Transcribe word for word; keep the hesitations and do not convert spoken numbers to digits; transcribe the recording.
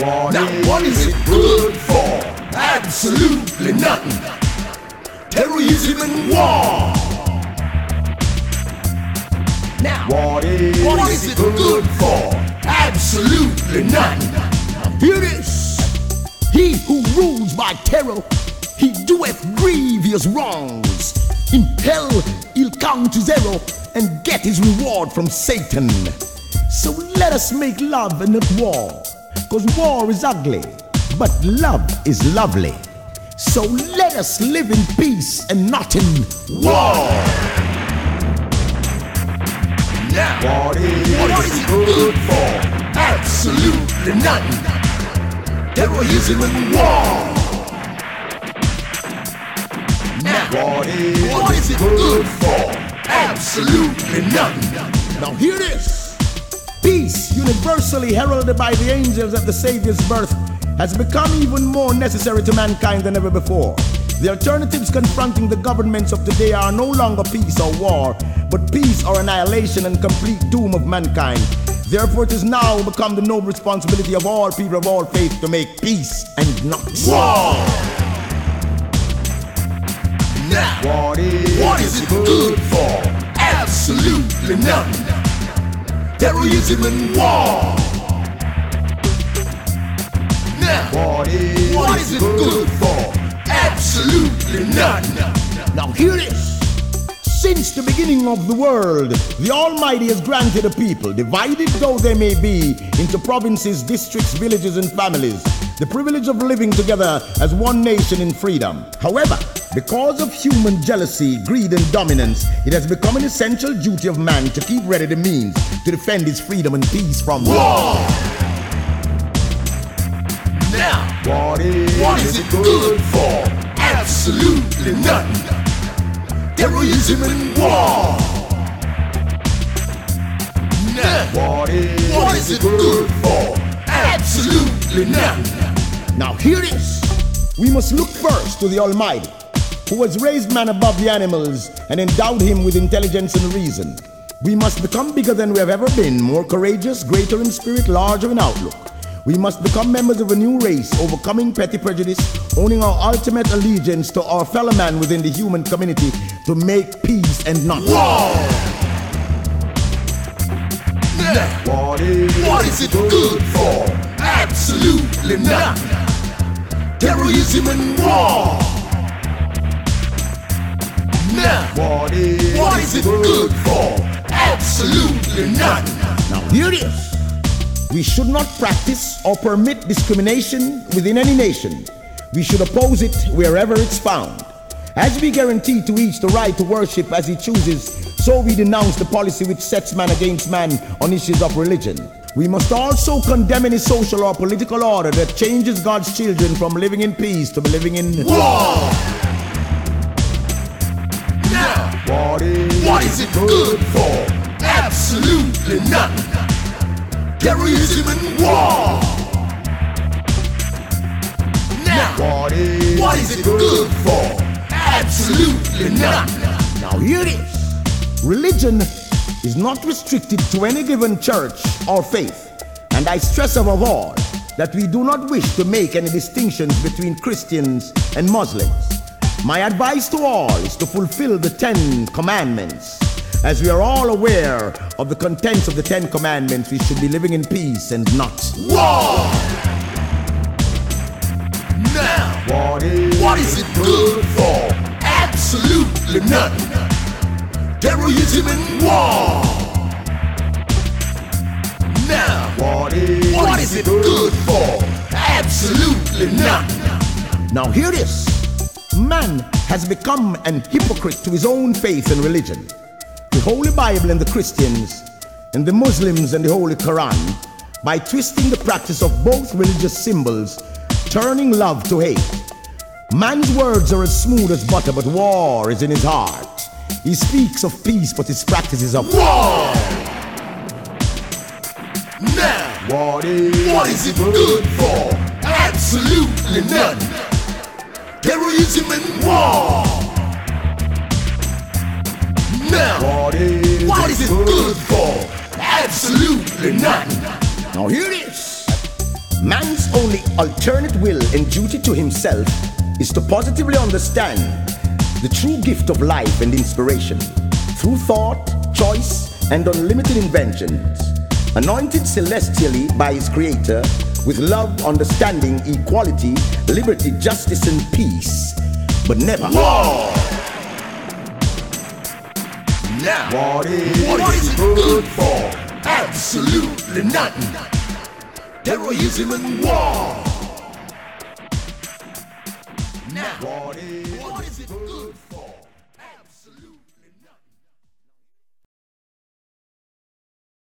What now is what is it good for? Absolutely nothing. Terrorism and war. Now what is, what is it good, good for? Absolutely nothing. Now hear this. He who rules by terror, he doeth grievous wrongs. In hell he'll count to zero and get his reward from Satan. So let us make love and not war, cause war is ugly, but love is lovely. So let us live in peace and not in war. Now, what is, what is it good for? Absolutely nothing. Terrorism and war. Now, what is, what is it good for? Absolutely nothing. Now hear this. Peace, universally heralded by the angels at the Savior's birth, has become even more necessary to mankind than ever before. The alternatives confronting the governments of today are no longer peace or war, but peace or annihilation and complete doom of mankind. Therefore it has now become the noble responsibility of all people of all faith to make peace and not war. Now, what is, what is it good for? Absolutely nothing. Terrorism and war. Now, what is, what is it good for? Absolutely nothing. Now hear this. Since the beginning of the world, the Almighty has granted a people, divided though they may be, into provinces, districts, villages, and families, the privilege of living together as one nation in freedom. However, because of human jealousy, greed, and dominance, it has become an essential duty of man to keep ready the means to defend his freedom and peace from war. Now, what is, what is it good for? Absolutely nothing. Terrorism and war. Now, what is, what is it good for? Absolutely nothing. Now hear this. We must look first to the Almighty, who has raised man above the animals and endowed him with intelligence and reason. We must become bigger than we have ever been, more courageous, greater in spirit, larger in outlook. We must become members of a new race, overcoming petty prejudice, owning our ultimate allegiance to our fellow man within the human community to make peace and not war. Now, what is, what is it good for? Absolutely nothing. Terrorism and war. Now, what is, what is it good for? Absolutely nothing. Now hear this. We should not practice or permit discrimination within any nation. We should oppose it wherever it's found. As we guarantee to each the right to worship as he chooses, so we denounce the policy which sets man against man on issues of religion. We must also condemn any social or political order that changes God's children from living in peace to living in war. Now, what is, what is it good for? Absolutely nothing. Terrorism and war. Now, what is, what is it good for? Absolutely nothing. Now hear this. Religion is not restricted to any given church or faith. And I stress above all that we do not wish to make any distinctions between Christians and Muslims. My advice to all is to fulfill the Ten Commandments. As we are all aware of the contents of the Ten Commandments, we should be living in peace and not war. Now, what is, what is it good for? Absolutely nothing. Terrorism and war. Now, what is, what is it good for? Absolutely nothing. Now hear this. Man has become an hypocrite to his own faith and religion. The Holy Bible and the Christians, and the Muslims and the Holy Quran, by twisting the practice of both religious symbols, turning love to hate. Man's words are as smooth as butter, but war is in his heart. He speaks of peace, but his practice is of war. Now, what is, what is it good for? Absolutely none. Terrorism and war. Now, what is, what is it good for? Absolutely none. Now hear this. Man's only alternate will and duty to himself is to positively understand the true gift of life and inspiration through thought, choice, and unlimited inventions, anointed celestially by his creator with love, understanding, equality, liberty, justice, and peace, but never war. Now, what is, what is it good for? Absolutely nothing. Terrorism and war. Now, what is, what is it good?